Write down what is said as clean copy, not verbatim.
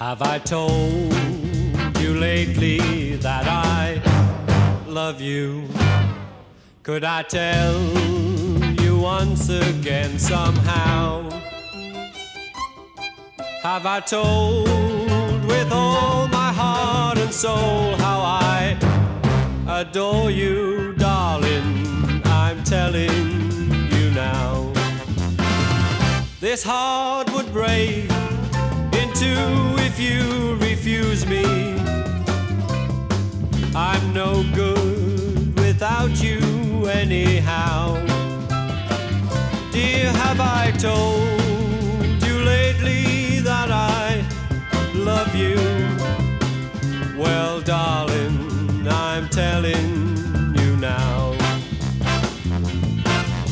Have I told you lately that I love you? Could I tell you once again somehow? Have I told with all my heart and soul how I adore you, darling? I'm telling you now. This heart would break in two if you refuse me. I'm no good without you anyhow.